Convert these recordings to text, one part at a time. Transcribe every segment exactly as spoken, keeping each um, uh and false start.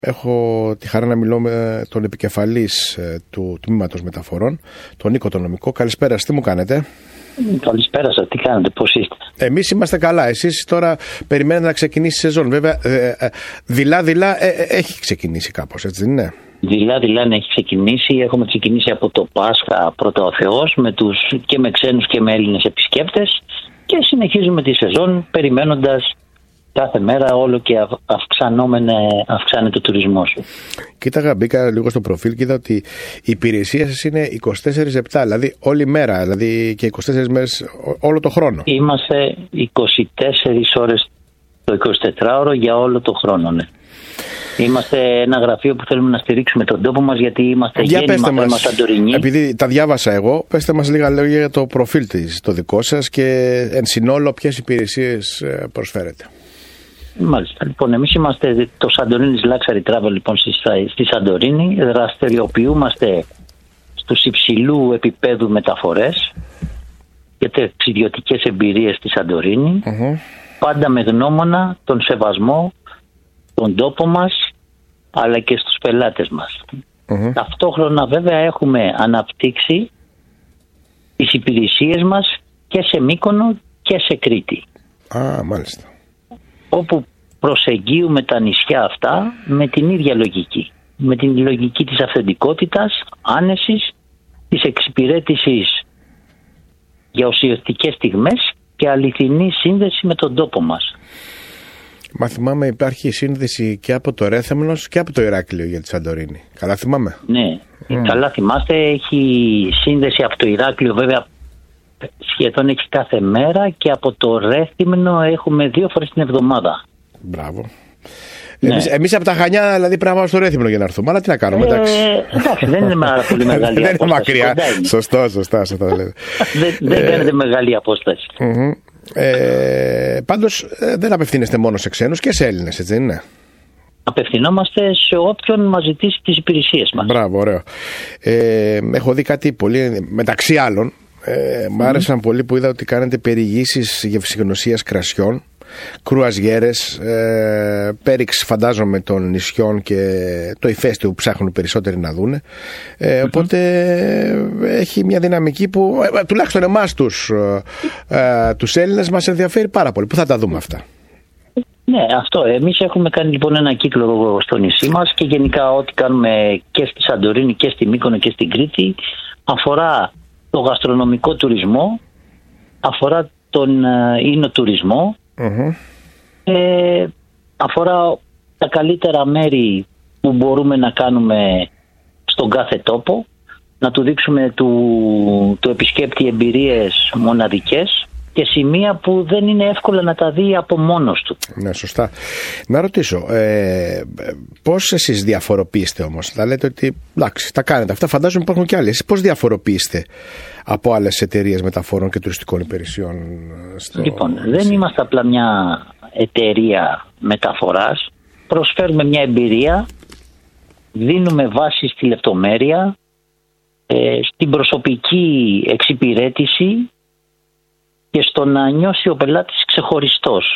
Έχω τη χαρά να μιλώ με τον επικεφαλής του Τμήματος Μεταφορών, τον Νίκο τον Νομικό. Καλησπέρα, τι μου κάνετε? Καλησπέρα σας, τι κάνετε, πώς είστε? Εμείς είμαστε καλά, εσείς τώρα περιμένετε να ξεκινήσει η σεζόν. Βέβαια, δειλά-δειλά ε, ε, έχει ξεκινήσει κάπως, έτσι δεν είναι? Δειλά-δειλά να έχει ξεκινήσει. Έχουμε ξεκινήσει από το Πάσχα πρώτα ο Θεός, με τους, και με ξένους και με Έλληνες επισκέπτες, και συνεχίζουμε τη σεζόν περιμένοντας κάθε μέρα όλο και αυξάνεται ο τουρισμός σου. Κοίταγα, μπήκα λίγο στο προφίλ και είδα ότι η υπηρεσία σας είναι είκοσι τέσσερις επτά, δηλαδή όλη μέρα, δηλαδή και είκοσι τέσσερις μέρες όλο το χρόνο. Είμαστε είκοσι τέσσερις ώρες το εικοσιτετράωρο για όλο το χρόνο, ναι. Είμαστε ένα γραφείο που θέλουμε να στηρίξουμε τον τόπο μας, γιατί είμαστε για γέννημα θέμα Σαντορίνη. Επειδή τα διάβασα εγώ, πέστε μας λίγα λόγια για το προφίλ της, το δικό σας, και εν συνόλο ποιες υπηρεσίες προσφέρετε. Μάλιστα. Λοιπόν, εμείς είμαστε το Santorini's Luxury Travel, λοιπόν, στη, στη Σαντορίνη. Δραστηριοποιούμαστε στους υψηλού επίπεδου μεταφορές και ταξιδιωτικές εμπειρίες στη Σαντορίνη. Mm-hmm. Πάντα με γνώμονα τον σεβασμό, τον τόπο μας, αλλά και στους πελάτες μας. Mm-hmm. Ταυτόχρονα βέβαια έχουμε αναπτύξει τις υπηρεσίες μας και σε Μύκονο και σε Κρήτη. Α, ah, μάλιστα. Όπου προσεγγίουμε τα νησιά αυτά με την ίδια λογική. Με την λογική της αυθεντικότητας, άνεσης, της εξυπηρέτησης για ουσιαστικές στιγμές και αληθινή σύνδεση με τον τόπο μας. Μα θυμάμαι υπάρχει σύνδεση και από το Ρέθεμνος και από το Ηράκλειο για τη Σαντορίνη. Καλά θυμάμαι? Ναι, mm. καλά θυμάστε. Έχει σύνδεση από το Ηράκλειο, βέβαια σχεδόν έχει κάθε μέρα, και από το Ρέθυμνο έχουμε δύο φορές την εβδομάδα. Μπράβο. Ναι. Εμείς, εμείς από τα Χανιά δηλαδή πρέπει να πάμε στο Ρέθυμνο για να έρθουμε. Αλλά τι να κάνουμε, εντάξει. Ε, εντάξει, δεν είναι πολύ μεγάλη δεν απόσταση. Είναι μακριά. Σωστό, σωστά, σωστά. δεν δεν ε, κάνετε μεγάλη απόσταση. Mm-hmm. Ε, πάντως ε, δεν απευθύνεστε μόνο σε ξένους, και σε Έλληνες, έτσι δεν είναι? Απευθυνόμαστε σε όποιον μας ζητήσει τις υπηρεσίες μας. Μπράβο, ωραίο. Ε, έχω δει κάτι πολύ, μεταξύ άλλων. Ε, μ' άρεσαν mm. πολύ που είδα ότι κάνετε περιηγήσεις γευσηγνωσίας κρασιών, κρουαζιέρες, ε, πέριξ φαντάζομαι των νησιών και το ηφαίστειο που ψάχνουν περισσότεροι να δούνε. Ε, mm-hmm. Οπότε ε, έχει μια δυναμική που ε, τουλάχιστον εμάς τους, ε, τους Έλληνες μας ενδιαφέρει πάρα πολύ. Πού θα τα δούμε αυτά? Ναι, αυτό. Εμείς έχουμε κάνει λοιπόν ένα κύκλο στο νησί μας, και γενικά ό,τι κάνουμε και στη Σαντορίνη και στη Μύκονο και στην Κρήτη αφορά το γαστρονομικό τουρισμό, αφορά τον ίνοτουρισμό, mm-hmm. ε, αφορά τα καλύτερα μέρη που μπορούμε να κάνουμε στον κάθε τόπο, να του δείξουμε του, του επισκέπτη εμπειρίες μοναδικές και σημεία που δεν είναι εύκολα να τα δει από μόνος του. Ναι, σωστά. Να ρωτήσω, ε, πώς εσείς διαφοροποιείστε όμως? Θα λέτε ότι εντάξει, τα κάνετε αυτά, φαντάζομαι υπάρχουν και άλλοι. Εσείς πώς διαφοροποιείστε από άλλες εταιρείες μεταφορών και τουριστικών υπηρεσιών? Στο... Λοιπόν, δεν είμαστε απλά μια εταιρεία μεταφοράς. Προσφέρουμε μια εμπειρία, δίνουμε βάση στη λεπτομέρεια, ε, στην προσωπική εξυπηρέτηση και στο να νιώσει ο πελάτης ξεχωριστός.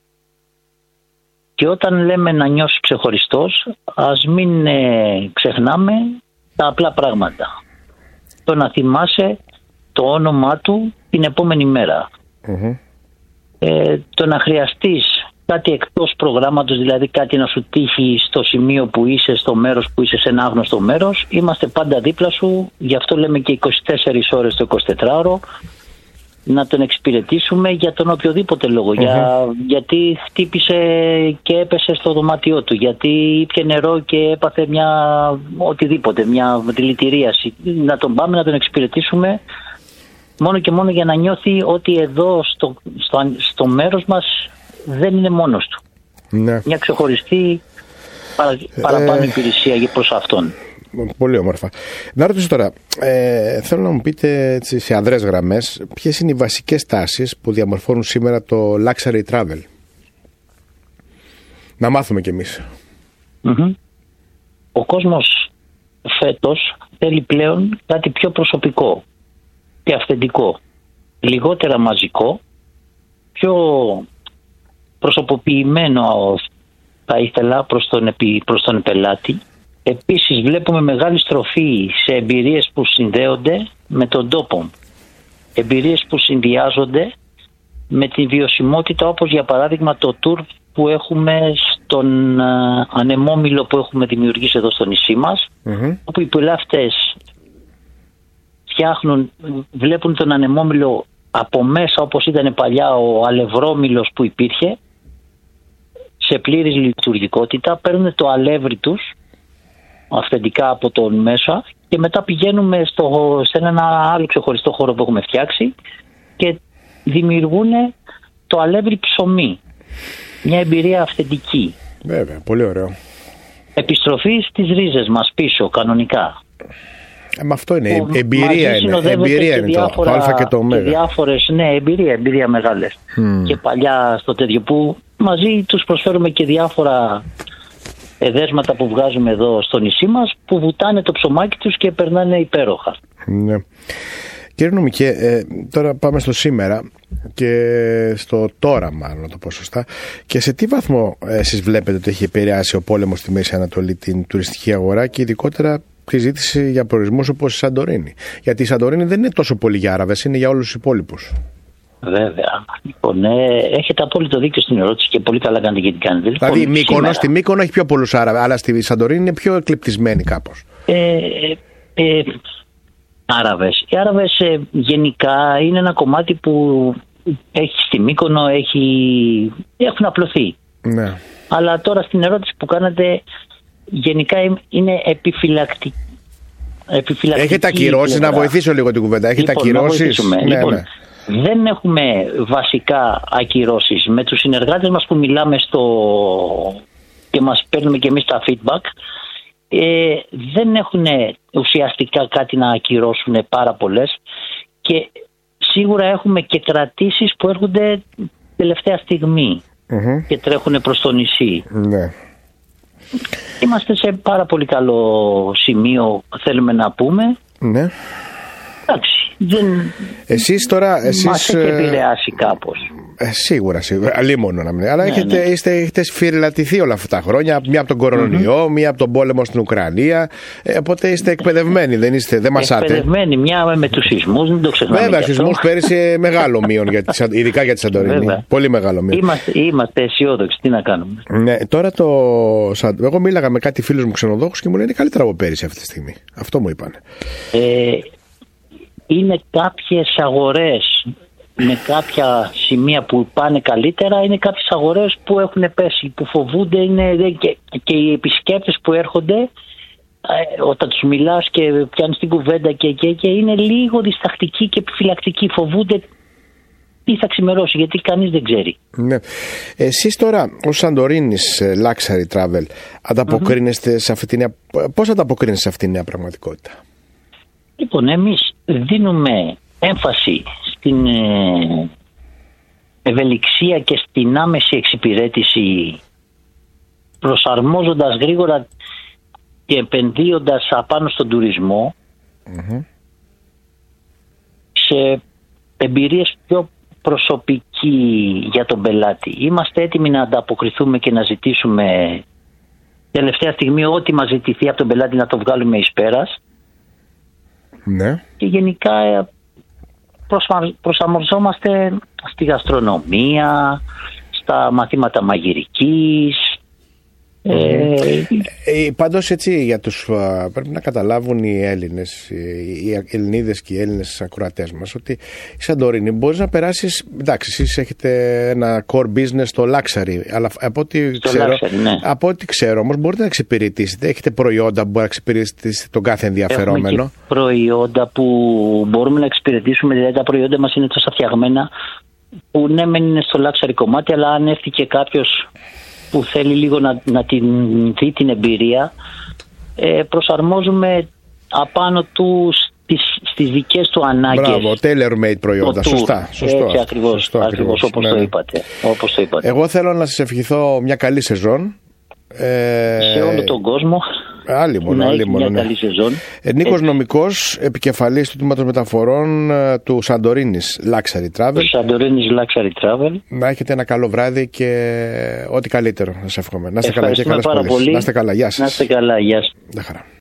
Και όταν λέμε να νιώσει ξεχωριστός, ας μην ε, ξεχνάμε τα απλά πράγματα. Το να θυμάσαι το όνομά του την επόμενη μέρα. Mm-hmm. Ε, το να χρειαστείς κάτι εκτός προγράμματος, δηλαδή κάτι να σου τύχει στο σημείο που είσαι, στο μέρος που είσαι, σε ένα άγνωστο μέρος, είμαστε πάντα δίπλα σου. Γι' αυτό λέμε και είκοσι τέσσερις ώρες το εικοσιτετράωρο, να τον εξυπηρετήσουμε για τον οποιοδήποτε λόγο. Mm-hmm. Για, γιατί χτύπησε και έπεσε στο δωμάτιό του, γιατί ήπιε νερό και έπαθε μια οτιδήποτε, μια δηλητηρίαση. Να τον πάμε να τον εξυπηρετήσουμε μόνο και μόνο για να νιώθει ότι εδώ στο, στο, στο μέρος μας δεν είναι μόνος του. Ναι. Μια ξεχωριστή παρα, παραπάνω ε... υπηρεσία προς αυτόν. Πολύ όμορφα. Να ρωτήσω τώρα, ε, θέλω να μου πείτε έτσι, σε αδρές γραμμές, ποιες είναι οι βασικές τάσεις που διαμορφώνουν σήμερα το luxury travel? Να μάθουμε κι εμείς. Mm-hmm. Ο κόσμος φέτος θέλει πλέον κάτι πιο προσωπικό και αυθεντικό. Λιγότερα μαζικό, πιο προσωποποιημένο θα ήθελα προς τον, προς τον πελάτη. Επίσης βλέπουμε μεγάλη στροφή σε εμπειρίες που συνδέονται με τον τόπο. Εμπειρίες που συνδυάζονται με τη βιωσιμότητα, όπως για παράδειγμα το tour που έχουμε στον α, ανεμόμυλο που έχουμε δημιουργήσει εδώ στο νησί μας, mm-hmm. όπου οι πελάτες φτιάχνουν, βλέπουν τον ανεμόμυλο από μέσα όπως ήταν παλιά ο αλευρόμυλος που υπήρχε, σε πλήρης λειτουργικότητα, παίρνουν το αλεύρι τους αυθεντικά από τον μέσα και μετά πηγαίνουμε στο, σε ένα άλλο ξεχωριστό χώρο που έχουμε φτιάξει και δημιουργούν το αλεύρι ψωμί. Μια εμπειρία αυθεντική. Βέβαια, πολύ ωραίο. Επιστροφή στις ρίζες μας πίσω, κανονικά. Ε, με αυτό είναι, ο, εμπειρία είναι, εμπειρία είναι διάφορα, το α και το ω. Διάφορες, ναι, εμπειρία, εμπειρία μεγάλες. Mm. Και παλιά στο τέτοιο που μαζί τους προσφέρουμε και διάφορα εδέσματα που βγάζουμε εδώ στο νησί μας που βουτάνε το ψωμάκι τους και περνάνε υπέροχα. Ναι. Κύριε Νομικέ, ε, τώρα πάμε στο σήμερα και στο τώρα, μάλλον να το πω σωστά. Και σε τι βαθμό εσείς βλέπετε ότι έχει επηρεάσει ο πόλεμος στη Μέση Ανατολή την τουριστική αγορά και ειδικότερα τη ζήτηση για προορισμούς όπως η Σαντορίνη? Γιατί η Σαντορίνη δεν είναι τόσο πολύ για Άραβες, είναι για όλους τους υπόλοιπους. Βέβαια. Λοιπόν, ε, έχετε απόλυτο δίκιο στην ερώτηση και πολύ καλά κάνετε και την κάνετε. Δηλαδή, λοιπόν, Μύκονο, στη Μύκονο έχει πιο πολλούς Άραβες, αλλά στη Σαντορίνη είναι πιο εκλεπτισμένη κάπως. Ε, ε, ε, Άραβες. Οι Άραβες ε, γενικά είναι ένα κομμάτι που έχει στη Μύκονο, έχει, έχουν απλωθεί. Ναι. Αλλά τώρα στην ερώτηση που κάνατε, γενικά είναι επιφυλακτική. Έχετε ακυρώσεις, να βοηθήσω λίγο την κουβέντα. Έχετε λοιπόν, ακυρώσεις. Ναι, λοιπόν, ναι. Δεν έχουμε βασικά ακυρώσεις. Με τους συνεργάτες μας που μιλάμε στο και μας παίρνουμε και εμείς τα feedback, ε, δεν έχουν ουσιαστικά κάτι να ακυρώσουν πάρα πολλές και σίγουρα έχουμε και κρατήσεις που έρχονται τελευταία στιγμή mm-hmm. και τρέχουν προς το νησί. Ναι. Είμαστε σε πάρα πολύ καλό σημείο, θέλουμε να πούμε. Ναι. Εντάξει. Δεν... Εσείς τώρα. Εσείς... Μας έχει επηρεάσει κάπως. Ε, σίγουρα, σίγουρα. Αλλήμωνο να μην είναι. Αλλά ναι, έχετε, ναι. Είστε, έχετε σφυριλατηθεί όλα αυτά τα χρόνια. Μία από τον κορονοϊό, mm-hmm. μία από τον πόλεμο στην Ουκρανία. Ε, οπότε είστε εκπαιδευμένοι, δεν είστε, δεν μασάτε. Εκπαιδευμένοι, μία με τους σεισμούς, δεν το ξεχνάμε. Βέβαια, σεισμούς πέρυσι μεγάλο μείον, για τη, ειδικά για τη Σαντορίνη. Βέβαια. Πολύ μεγάλο μείον. Είμαστε, είμαστε αισιόδοξοι, τι να κάνουμε. Ναι, τώρα το. Εγώ μίλαγα με κάτι φίλους μου ξενοδόχους και μου λένε καλύτερα από πέρυσι αυτή τη στιγμή. Αυτό μου είπαν. Ε, είναι κάποιες αγορές με κάποια σημεία που πάνε καλύτερα, είναι κάποιες αγορές που έχουν πέσει, που φοβούνται, είναι, και, και οι επισκέπτες που έρχονται ε, όταν τους μιλάς και πιάνεις την κουβέντα και, και, και είναι λίγο διστακτικοί και επιφυλακτικοί, φοβούνται τι θα ξημερώσει, γιατί κανείς δεν ξέρει. Ναι. Εσείς τώρα ως Σαντορίνης Luxury Travel ανταποκρίνεστε mm-hmm. σε αυτή τη νέα, πώς ανταποκρίνεστε σε αυτή τη νέα πραγματικότητα? Λοιπόν, εμείς δίνουμε έμφαση στην ε, ευελιξία και στην άμεση εξυπηρέτηση, προσαρμόζοντας γρήγορα και επενδύοντας απάνω στον τουρισμό mm-hmm. σε εμπειρίες πιο προσωπική για τον πελάτη. Είμαστε έτοιμοι να ανταποκριθούμε και να ζητήσουμε τελευταία στιγμή ό,τι μας ζητηθεί από τον πελάτη να το βγάλουμε εις πέρας. Ναι. Και γενικά προσαρμοζόμαστε στη γαστρονομία, στα μαθήματα μαγειρικής. Mm-hmm. Ε, ε, πάντως έτσι για τους, πρέπει να καταλάβουν οι Έλληνες, οι Ελληνίδες και οι Έλληνες ακροατές μας, ότι η Σαντορίνη μπορείς να περάσεις, εντάξει εσείς έχετε ένα core business στο luxury, αλλά από ό,τι ξέρω, luxury, ναι. από ό,τι ξέρω όμως μπορείτε να εξυπηρετήσετε, έχετε προϊόντα που μπορεί να εξυπηρετήσετε τον κάθε ενδιαφερόμενο. Έχουμε και προϊόντα που μπορούμε να εξυπηρετήσουμε, δηλαδή τα προϊόντα μας είναι τόσο φτιαγμένα που ναι μεν είναι στο luxury κομμάτι, αλλά αν έρθει και κάποιος που θέλει λίγο να, να την δει την εμπειρία, ε, προσαρμόζουμε απάνω του στις, στις δικές του ανάγκες. Μπράβο, tailor-made προϊόντα, σωστά, σωστό. Έτσι ακριβώς, σωστό, ακριβώς όπως, ναι. το είπατε, όπως το είπατε. Εγώ θέλω να σας ευχηθώ μια καλή σεζόν. Ε, σε όλο τον κόσμο. Άλλη μόνο, να άλλη έχει μόνο, μια ναι. καλή σεζόν. Ε, Νίκος Νομικός, επικεφαλής του τμήματος μεταφορών ε, του Σαντορίνης Luxury Travel. Το Σαντορίνης Luxury Travel. Να έχετε ένα καλό βράδυ και ό,τι καλύτερο να σας εύχομαι. Να είστε καλά και Ευχαριστούμε καλές πάρα πωλήσεις. πολύ. Να είστε καλά, γεια σας. Να είστε καλά, γεια σας. Να χαρά.